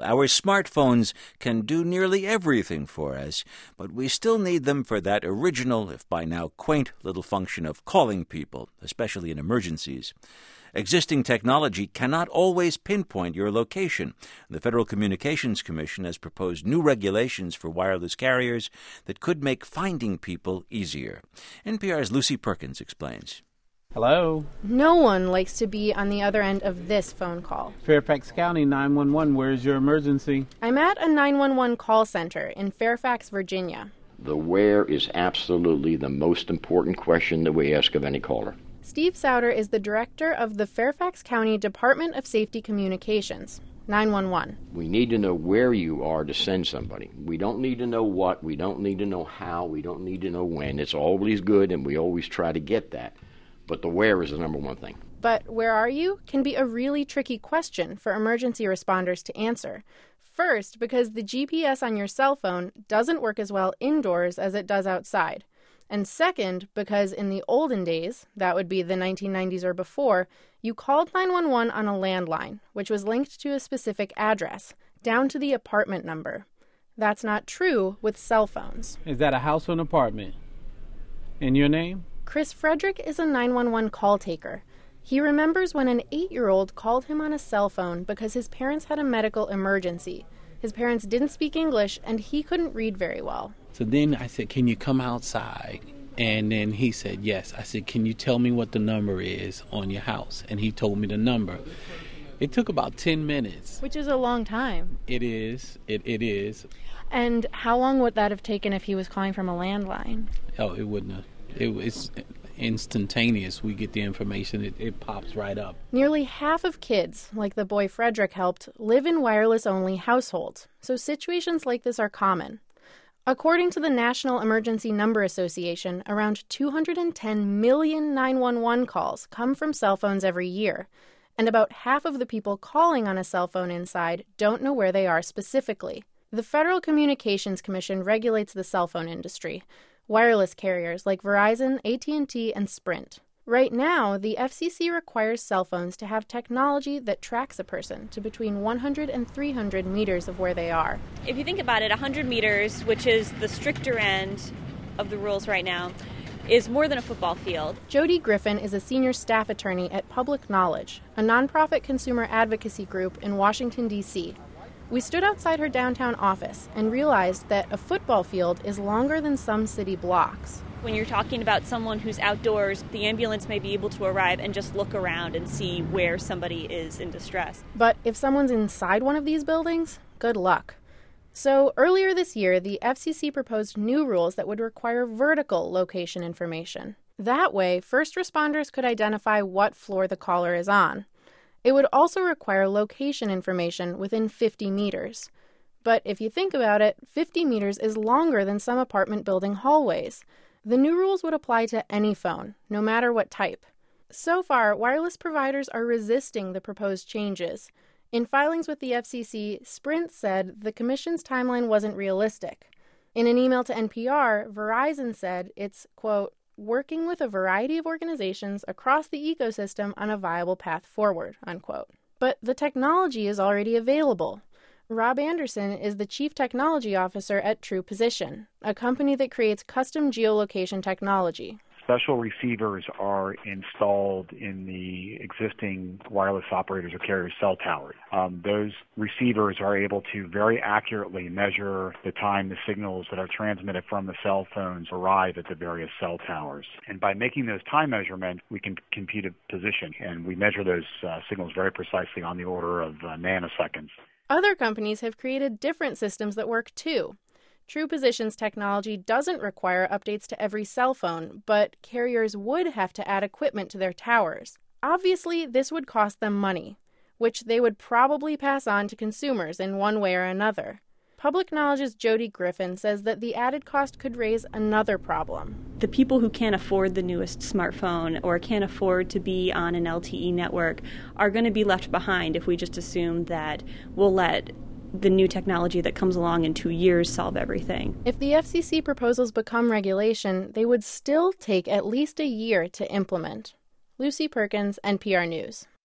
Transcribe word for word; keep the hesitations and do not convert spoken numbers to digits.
Our smartphones can do nearly everything for us, but we still need them for that original, if by now quaint, little function of calling people, especially in emergencies. Existing technology cannot always pinpoint your location. The Federal Communications Commission has proposed new regulations for wireless carriers that could make finding people easier. N P R's Lucy Perkins explains. Hello? No one likes to be on the other end of this phone call. Fairfax County nine one one, where's your emergency? I'm at a nine one one call center in Fairfax, Virginia. The where is absolutely the most important question that we ask of any caller. Steve Souter is the director of the Fairfax County Department of Safety Communications, nine one one. We need to know where you are to send somebody. We don't need to know what, we don't need to know how, we don't need to know when. It's always good, and we always try to get that. But the where is the number one thing. But where are you can be a really tricky question for emergency responders to answer. First, because the G P S on your cell phone doesn't work as well indoors as it does outside. And second, because in the olden days, that would be the nineteen nineties or before, you called nine one one on a landline, which was linked to a specific address, down to the apartment number. That's not true with cell phones. Is that a house or an apartment? And your name? Chris Frederick is a nine one one call taker. He remembers when an eight-year-old called him on a cell phone because his parents had a medical emergency. His parents didn't speak English, and he couldn't read very well. So then I said, can you come outside? And then he said, yes. I said, can you tell me what the number is on your house? And he told me the number. It took about ten minutes. Which is a long time. It is. It, it is. And how long would that have taken if he was calling from a landline? Oh, it wouldn't have. It, it's instantaneous. We get the information. It, it pops right up. Nearly half of kids, like the boy Frederick helped, live in wireless-only households. So situations like this are common. According to the National Emergency Number Association, around two hundred ten million nine one one calls come from cell phones every year. And about half of the people calling on a cell phone inside don't know where they are specifically. The Federal Communications Commission regulates the cell phone industry. Wireless carriers like Verizon, A T and T, and Sprint. Right now, the F C C requires cell phones to have technology that tracks a person to between one hundred and three hundred meters of where they are. If you think about it, one hundred meters, which is the stricter end of the rules right now, is more than a football field. Jody Griffin is a senior staff attorney at Public Knowledge, a nonprofit consumer advocacy group in Washington, D C We stood outside her downtown office and realized that a football field is longer than some city blocks. When you're talking about someone who's outdoors, the ambulance may be able to arrive and just look around and see where somebody is in distress. But if someone's inside one of these buildings, good luck. So earlier this year, the F C C proposed new rules that would require vertical location information. That way, first responders could identify what floor the caller is on. It would also require location information within fifty meters. But if you think about it, fifty meters is longer than some apartment building hallways. The new rules would apply to any phone, no matter what type. So far, wireless providers are resisting the proposed changes. In filings with the F C C, Sprint said the Commission's timeline wasn't realistic. In an email to N P R, Verizon said it's, quote, working with a variety of organizations across the ecosystem on a viable path forward, unquote. But the technology is already available. Rob Anderson is the Chief Technology Officer at True Position, a company that creates custom geolocation technology. Special receivers are installed in the existing wireless operators or carrier cell towers. Um, those receivers are able to very accurately measure the time the signals that are transmitted from the cell phones arrive at the various cell towers. And by making those time measurements, we can compute a position, and we measure those uh, signals very precisely on the order of uh, nanoseconds. Other companies have created different systems that work too. True Position's technology doesn't require updates to every cell phone, but carriers would have to add equipment to their towers. Obviously, this would cost them money, which they would probably pass on to consumers in one way or another. Public Knowledge's Jody Griffin says that the added cost could raise another problem. The people who can't afford the newest smartphone or can't afford to be on an L T E network are going to be left behind if we just assume that we'll let the new technology that comes along in two years solve everything. If the F C C proposals become regulation, they would still take at least a year to implement. Lucy Perkins, N P R News.